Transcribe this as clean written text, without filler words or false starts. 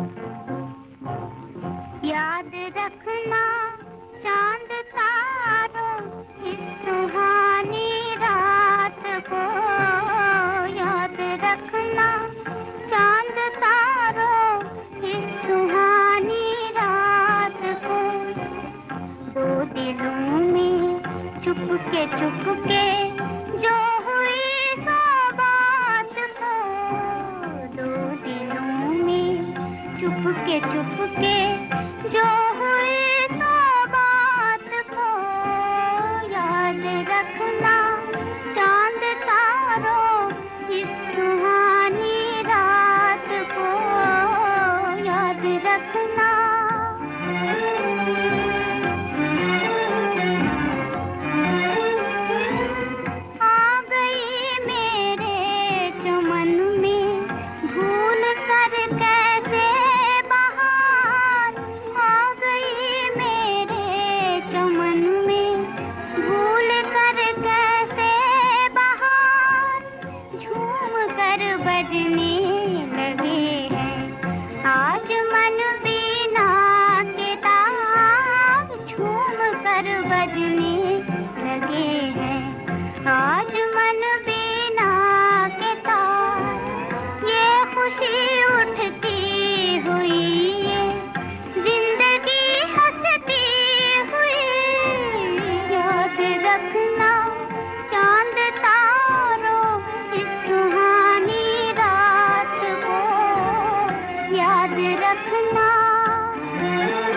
याद रखना चांद तारों इस सुहानी रात को, याद रखना चांद तारों इस सुहानी रात को। दो दिलों में चुपके चुपके जो हुई सो बात को, दो दिलों में चुपके चुपके जो हुई तो बात को, याद रखना चांद तारों इस सुहानी रात को, याद रखना। आ गई मेरे चमन में भूल कर कैसे बजने लगे हैं आज मन बीना के तार, झूम कर बजने लगे हैं आज मन बीना के तार। ये खुशी उठती हुई ये जिंदगी हंसती हुई, याद रखना चांद तारों इस सुहानी याद रखना।